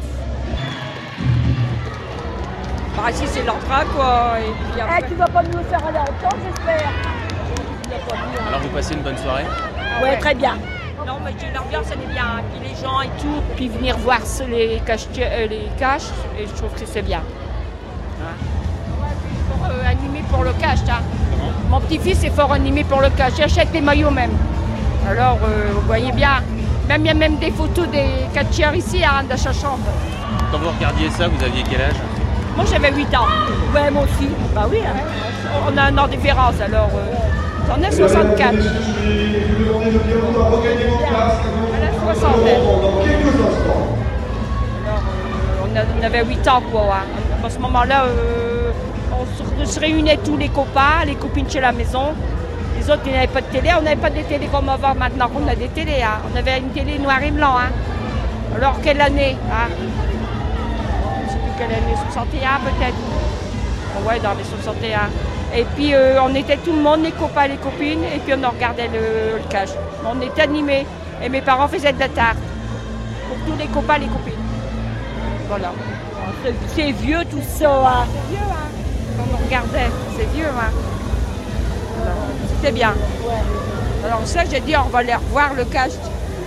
Bah si c'est l'entrain quoi. Et puis après... Tu vas pas nous le faire aller en temps, j'espère. Alors vous passez une bonne soirée? Ouais, très bien. Non, mais l'ambiance elle est bien. Puis les gens et tout. Puis venir voir les caches, et je trouve que c'est bien. Pour animé pour le cash, hein. Mon petit-fils est fort animé pour le cash. J'achète les maillots même. Alors, vous voyez bien. Même il y a même des photos des catcheurs ici à Dachachambre. Quand vous regardiez ça, vous aviez quel âge? Moi j'avais 8 ans. Ouais, moi aussi. Bah oui. Hein. On a un an de différence alors. J'en ai 64. Elle a 60. Alors, on avait 8 ans quoi. Hein. À ce moment-là, on se réunait tous les copains, les copines chez la maison. Les autres, ils n'avaient pas de télé. On n'avait pas de télé comme avant. Maintenant qu'on a des télés. Hein. On avait une télé noir et blanc. Hein. Alors, quelle année hein? Je ne sais plus quelle année, 61 peut-être. Ouais, dans les 61. Et puis, on était tout le monde, les copains, les copines. Et puis, on regardait le cash. On était animés. Et mes parents faisaient de la tarte. Pour tous les copains, les copines. Voilà. C'est vieux tout ça. Hein. C'est vieux, hein. Quand on regardait, c'est vieux, hein. C'était bien. Ouais. Alors ça, j'ai dit, on va aller revoir le cash.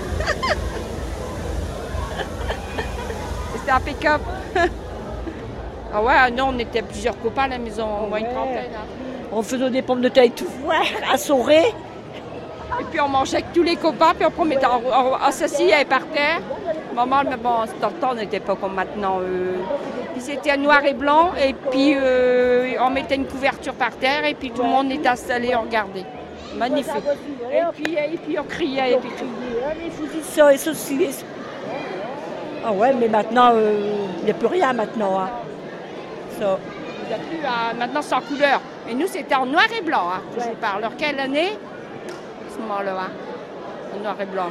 C'était impeccable. Ah ouais, non, on était plusieurs copains à la maison, au moins une trentaine. Hein. On faisait des pommes de terre tout assaurées. Et puis on mangeait avec tous les copains, puis après on mettait assis et par terre. Maman, mais bon, dans le temps, on n'était pas comme maintenant. Puis c'était noir et blanc, et puis on mettait une couverture par terre, et puis tout le monde était installé, on regardait. Magnifique. Et puis on criait, et puis tout. Les fusils, ça et ceci. Ah ouais, mais maintenant, il n'y a plus rien maintenant. Hein. Ça. Il n'y a plus, maintenant c'est en couleur. Et nous, c'était en noir et blanc, hein, je vous parle. Alors, quelle année? À ce moment-là, hein, en noir et blanc.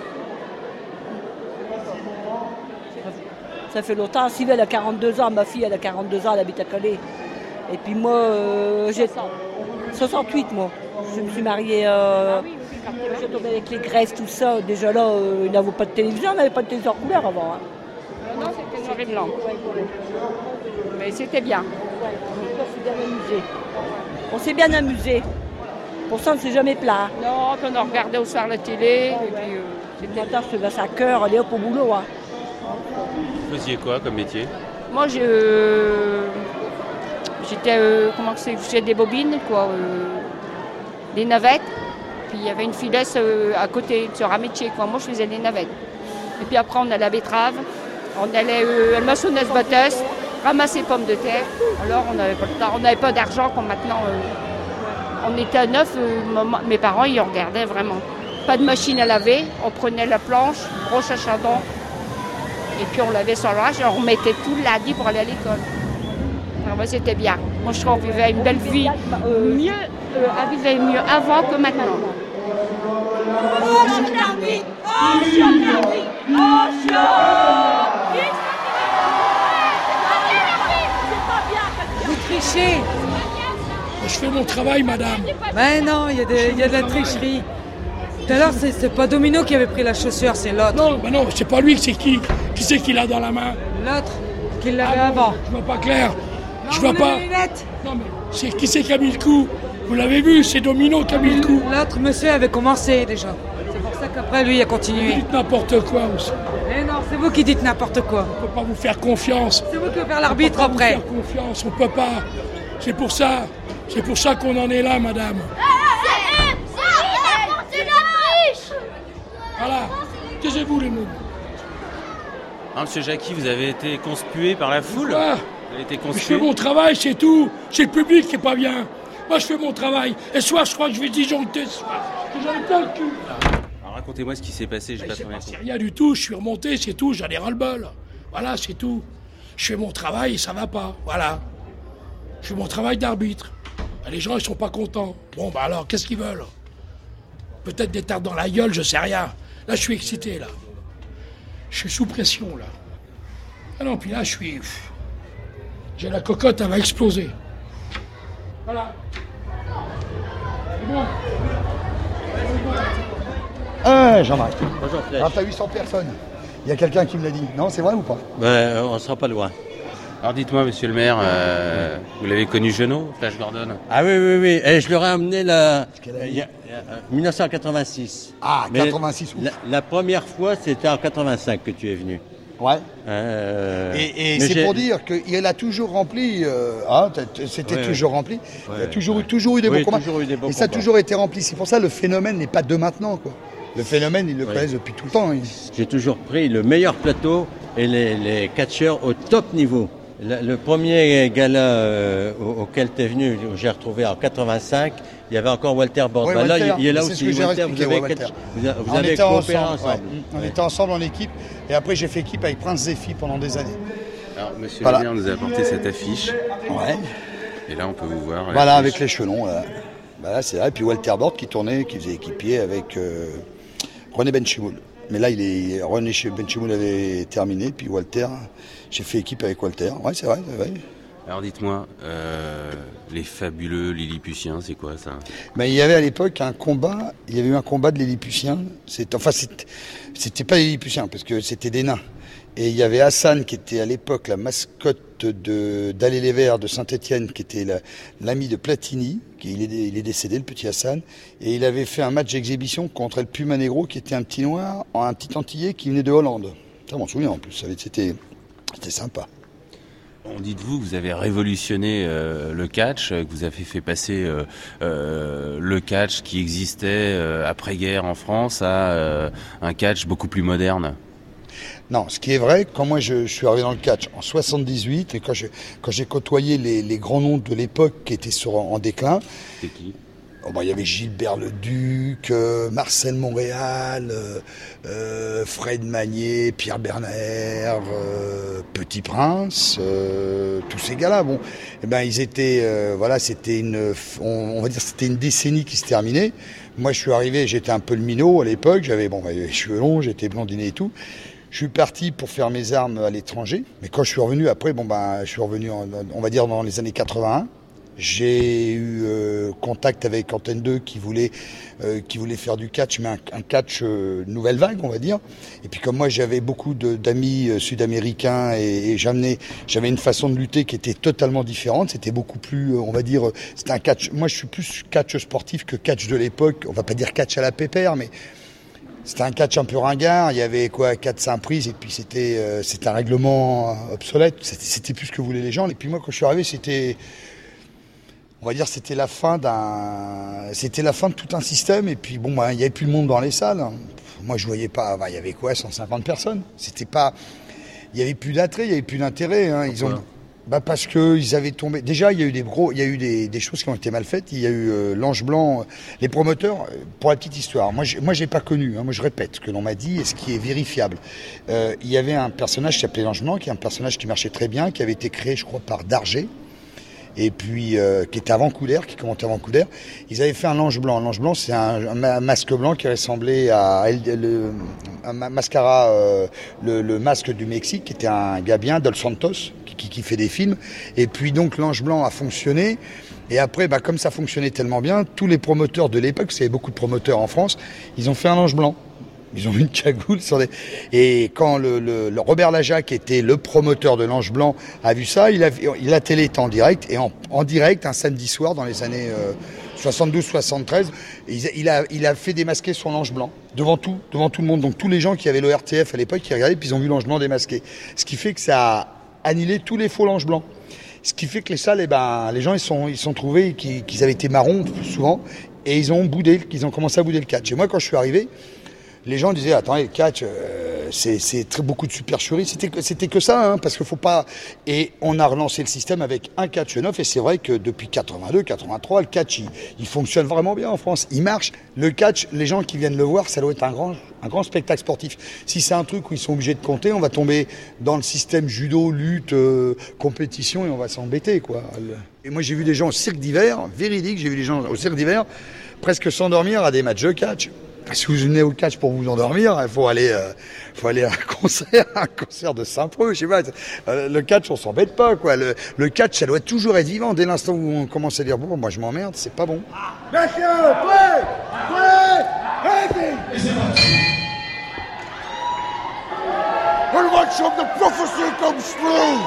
Ça fait longtemps. Sylvie, elle a 42 ans. Ma fille, elle a 42 ans. Elle habite à Calais. Et puis moi, j'ai 68, moi. Je me suis mariée. J'ai tombé avec les graisses, tout ça. Déjà là, il n'y avait pas de télévision. On n'avait pas de télévision en couleur avant. Hein. Non, c'était noir et blanc. Mais c'était bien. On s'est bien amusé. Pour ça, on ne s'est jamais plaint. Non, on a regardé au soir la télé. Et puis, c'était matin, je faisais à 5h, aller hop au boulot. Hein. Vous faisiez quoi comme métier? Moi, j'étais, je faisais des bobines, quoi, des navettes. Puis il y avait une filesse à côté, sur un métier, quoi. Moi, je faisais des navettes. Et puis après, on allait à la betterave. On allait à la maçonneuse-batteuse, ramasser pommes de terre. Alors, on n'avait pas le temps, on n'avait pas d'argent comme maintenant. On était à 9, mes parents, ils regardaient vraiment. Pas de machine à laver, on prenait la planche, broche à chardon, et puis on lavait sur l'orage et on remettait tout le lundi pour aller à l'école. Alors moi, c'était bien. Moi, je trouve qu'on vivait une belle vie, vivait mieux avant que maintenant. Oh, chien d'arbitre! Oh, chien d'arbitre! Oh, chien! Vous trichez! Je fais mon travail, madame. Mais non, il y a de la tricherie. Tout à l'heure, c'est pas Domino qui avait pris la chaussure, c'est l'autre. Non, mais non, c'est pas lui, c'est qui? Qui c'est qu'il a dans la main? L'autre, qui l'avait avant. Je vois pas clair. Non, je vois pas. Non, mais qui c'est qui a mis le coup? Vous l'avez vu, c'est Domino qui a mis le coup. L'autre monsieur avait commencé déjà. C'est pour ça qu'après, lui, il a continué. Vous dites n'importe quoi aussi. Mais non, c'est vous qui dites n'importe quoi. On peut pas vous faire confiance. C'est vous qui allez faire l'arbitre après. On peut pas vous faire confiance, on peut pas. C'est pour ça qu'on en est là, madame. C'est la triche! Voilà, taisez-vous les mots. Ah, monsieur Jacqui, vous avez été conspué par la foule? Vous avez été je fais mon travail, c'est tout. C'est le public qui est pas bien. Moi, je fais mon travail. Et ce soir, je crois que je vais disjoncter ce soir. J'en ai plein le cul. Alors, racontez-moi ce qui s'est passé, j'ai pas trop bien compris. Rien du tout, je suis remonté, c'est tout. J'en ai ras-le-bol. Voilà, c'est tout. Je fais mon travail et ça va pas. Voilà. Je fais mon travail d'arbitre. Les gens, ils sont pas contents. Bon, bah alors, qu'est-ce qu'ils veulent? Peut-être des tartes dans la gueule, je sais rien. Là, je suis excité, là. Je suis sous pression, là. Ah non, puis là, j'ai la cocotte, elle va exploser. Voilà. C'est bon. Jean-Marc. Bonjour, Flèche. Ah, t'as 800 personnes. Il y a quelqu'un qui me l'a dit. Non, c'est vrai ou pas? On ne sera pas loin. Alors dites-moi, monsieur le maire, vous l'avez connu Genot, Flash Gordon? Ah oui. Et je leur ai amené 1986. Ah, Mais 86. La première fois, c'était en 85 que tu es venu. Ouais. Et c'est pour dire qu'il a toujours rempli. C'était toujours rempli. Il y a toujours eu des bons combats. Et ça a toujours été rempli. C'est pour ça le phénomène n'est pas de maintenant, quoi. Le phénomène, ils le connaissent depuis tout le temps. J'ai toujours pris le meilleur plateau et les catcheurs au top niveau. Le premier gala auquel tu es venu, où j'ai retrouvé en 85, il y avait encore Walter Bord. Ouais, là, il est là aussi. Walter, vous avez coopéré ensemble. On était ensemble en équipe. Et après, j'ai fait équipe avec Prince Zephy pendant des années. Alors, monsieur le maire nous a apporté cette affiche. Ouais. Et là, on peut vous voir. Voilà, avec les chelons. Là, c'est vrai. Et puis Walter Bord qui faisait équipier avec René Benchimoul. Mais là, René Benchimoul avait terminé. Puis Walter, j'ai fait équipe avec Walter. Ouais, c'est vrai. Alors dites-moi, les fabuleux Lilliputiens, c'est quoi ça? Il y avait à l'époque un combat, il y avait eu un combat de Lilliputiens. C'était pas des Lilliputiens, parce que c'était des nains. Et il y avait Hassan, qui était à l'époque la mascotte d'Allez les Verts de Saint-Étienne, qui était l'ami de Platini. Il est décédé, le petit Hassan. Et il avait fait un match d'exhibition contre El Puma Negro, qui était un petit noir, un petit antillais qui venait de Hollande. Ça, m'en souviens en plus, c'était sympa. On dit de vous que vous avez révolutionné le catch, que vous avez fait passer le catch qui existait après-guerre en France à un catch beaucoup plus moderne. Non, ce qui est vrai, quand moi je suis arrivé dans le catch en 78, et quand j'ai côtoyé les grands noms de l'époque qui étaient en déclin. C'était qui? Il y avait Gilbert Leduc, Marcel Montréal, Fred Magnier, Pierre Berner, Petit Prince, tous ces gars-là. Ils étaient, c'était on va dire, c'était une décennie qui se terminait. Moi, je suis arrivé, j'étais un peu le minot à l'époque. J'avais les cheveux longs, j'étais blondiné et tout. Je suis parti pour faire mes armes à l'étranger. Mais quand je suis revenu après, je suis revenu, on va dire, dans les années 81. J'ai eu contact avec Antenne 2 qui voulait faire du catch, mais un catch nouvelle vague, on va dire. Et puis comme moi j'avais beaucoup d'amis sud-américains et j'avais une façon de lutter qui était totalement différente. C'était beaucoup plus, on va dire, c'était un catch. Moi je suis plus catch sportif que catch de l'époque. On va pas dire catch à la pépère, mais c'était un catch un peu ringard. Il y avait 4-5 prises et puis c'était un règlement obsolète. C'était plus ce que voulaient les gens. Et puis moi quand je suis arrivé, on va dire c'était la fin de tout un système. Et puis il n'y avait plus de monde dans les salles. Moi je voyais pas, il y avait 150 personnes. C'était pas, il y avait plus d'attrait, il y avait plus d'intérêt. Parce que ils avaient tombé. Déjà il y a eu des choses qui ont été mal faites. Il y a eu l'Ange Blanc, les promoteurs. Pour la petite histoire, moi j'ai pas connu. Moi je répète ce que l'on m'a dit et ce qui est vérifiable. Il y avait un personnage qui s'appelait l'Ange Blanc, qui est un personnage qui marchait très bien, qui avait été créé, je crois, par Darger. Et puis qui était avant Couder, qui commentait avant Couder. Ils avaient fait un ange blanc. L'ange blanc, c'est un masque blanc qui ressemblait à un mascara, le masque du Mexique, qui était un gars bien, Dos Santos, qui fait des films. Et puis donc l'ange blanc a fonctionné. Et après, comme ça fonctionnait tellement bien, tous les promoteurs de l'époque, il y avait beaucoup de promoteurs en France, ils ont fait un ange blanc. Ils ont mis une cagoule sur des... Et quand le Robert Lajac était le promoteur de l'Ange Blanc a vu ça, la télé était en direct. Et en direct, un samedi soir, dans les années 72-73, il a fait démasquer son Ange Blanc. Devant tout le monde. Donc tous les gens qui avaient l'ORTF à l'époque, qui regardaient, puis ils ont vu l'Ange Blanc démasqué. Ce qui fait que ça a annihilé tous les faux Ange Blanc. Ce qui fait que les salles, les gens, ils sont trouvés qu'ils avaient été marrons, souvent. Et ils ont commencé à bouder le catch. Et moi, quand je suis arrivé, les gens disaient, attendez, le catch, c'est beaucoup de supercherie. C'était que ça, parce qu'il faut pas... Et on a relancé le système avec un catch neuf, et c'est vrai que depuis 82, 83, le catch, il fonctionne vraiment bien en France. Il marche. Le catch, les gens qui viennent le voir, ça doit être un grand spectacle sportif. Si c'est un truc où ils sont obligés de compter, on va tomber dans le système judo, lutte, compétition, et on va s'embêter, quoi. Et moi, j'ai vu des gens au cirque d'hiver, véridique, j'ai vu des gens au cirque d'hiver presque s'endormir à des matchs de catch. Si vous venez au catch pour vous endormir, il faut aller à un concert de Saint-Preux, je sais pas. Le catch, on s'embête pas, quoi. Le catch, ça doit toujours être vivant. Dès l'instant où on commence à dire, bon, moi je m'emmerde, c'est pas bon. Messieurs, prêt, et c'est parti. catch of the prophecy comes true.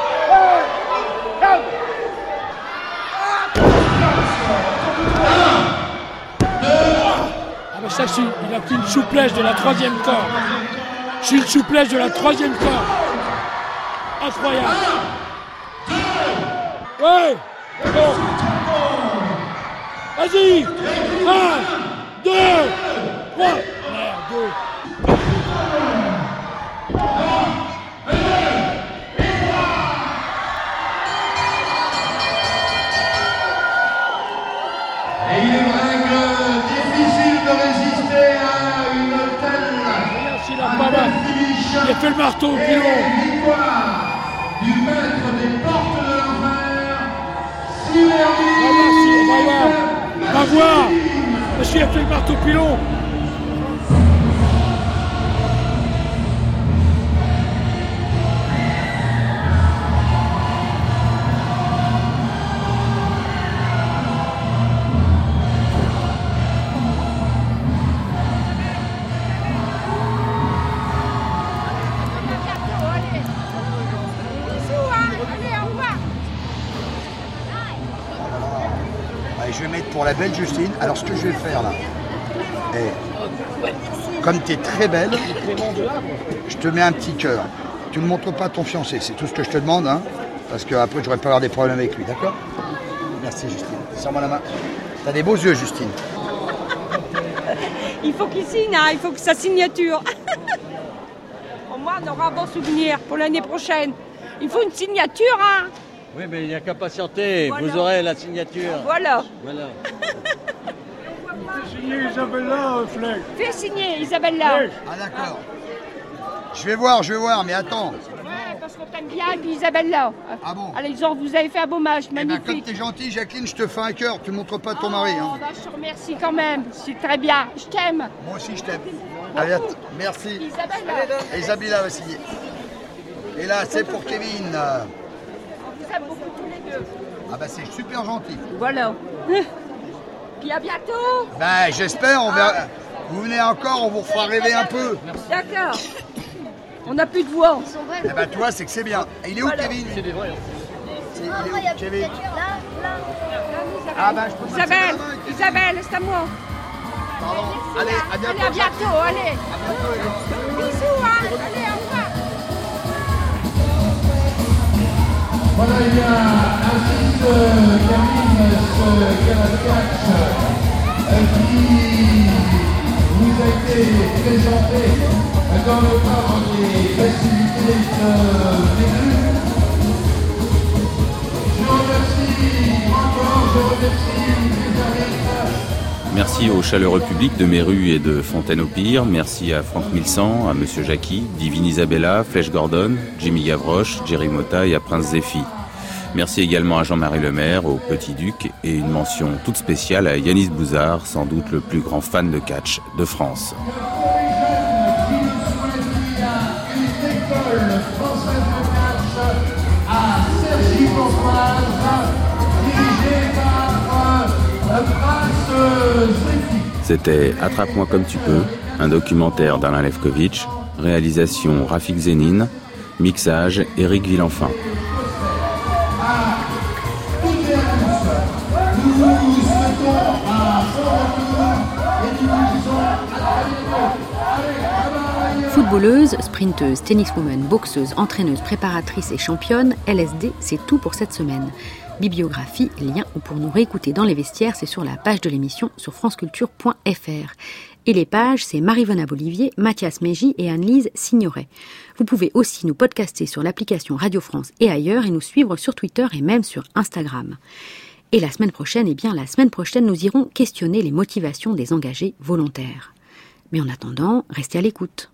Ah ben ça, il a pris une souplesse de la 3e corde. C'est une souplesse de la 3e corde. Incroyable. Ouais. Bon. Vas-y. 1, 2, 3. Merde, 2. Et il est vrai que difficile de résister à une telle Il a fait le marteau au pilon. victoire du maître des portes de l'enfer, Sibérie. On va voir. Parce qu'il a fait le marteau au pilon. Je vais mettre pour la belle Justine. Alors ce que je vais faire là, comme tu es très belle, je te mets un petit cœur. Tu ne montres pas à ton fiancé, c'est tout ce que je te demande, hein, parce qu'après je n'aurais pas avoir des problèmes avec lui, d'accord? Merci Justine. Serre-moi la main. T'as des beaux yeux Justine. Il faut qu'il signe, hein, il faut que sa signature. Au moins on aura un bon souvenir pour l'année prochaine. Il faut une signature, hein. Oui, mais il n'y a qu'à patienter, Voilà. vous aurez la signature. Voilà. Voilà. Fais signer Isabella, Fleck. Fais signer Isabella. Ah d'accord. Je vais voir, mais attends. Ouais, parce qu'on t'aime bien, et puis Isabella. Ah bon? Allez, genre, vous avez fait un beau match, Eh ben, magnifique. comme t'es gentille, Jacqueline, je te fais un cœur. Tu montres pas à ton mari. Hein. Oh, bah, je te remercie quand même, c'est très bien. Je t'aime. Moi aussi, je t'aime. Allez, merci. Isabella. Isabella va signer. Et là, c'est pour Kevin. On vous aime beaucoup tous les deux. Ah bah c'est super gentil. Voilà. Puis à bientôt. Bah j'espère, on verra. Vous venez encore, on vous fera rêver un peu. D'accord. On n'a plus de voix. Eh bah toi, c'est que c'est bien. Et il est où Kevin? C'est des vrais. Il est où Kevin? Ah bah je peux pas Isabelle, Isabelle, c'est à moi. Pardon. Allez, à bientôt. Allez, à bientôt, allez. Bisous, hein. Allez, au revoir. Voilà, il y a ainsi ce termine ce Galacatch qui vous a été présenté dans le cadre des festivités de Méru. Je remercie encore, les arbitres. Merci au chaleureux public de Méru et de Fontaine-au-Pire. Merci à Franck Milsan, à Monsieur Jackie, Divine Isabella, Flèche Gordon, Jimmy Gavroche, Jerry Motta et à Prince Zéphi. Merci également à Jean-Marie Lemaire, au Petit Duc et une mention toute spéciale à Yanis Bouzard, sans doute le plus grand fan de catch de France. C'était Attrape-moi comme tu peux, un documentaire d'Alain Lefkovitch, réalisation Rafik Zénine, mixage Éric Villenfin. Footballeuse, sprinteuse, tenniswoman, boxeuse, entraîneuse, préparatrice et championne, LSD, c'est tout pour cette semaine. Bibliographie, lien ou pour nous réécouter dans les vestiaires, c'est sur la page de l'émission sur franceculture.fr. Et les pages, c'est Marie-Vona Bolivier, Mathias Mégy et Anne-Lise Signoret. Vous pouvez aussi nous podcaster sur l'application Radio France et ailleurs et nous suivre sur Twitter et même sur Instagram. Et la semaine prochaine, nous irons questionner les motivations des engagés volontaires. Mais en attendant, restez à l'écoute.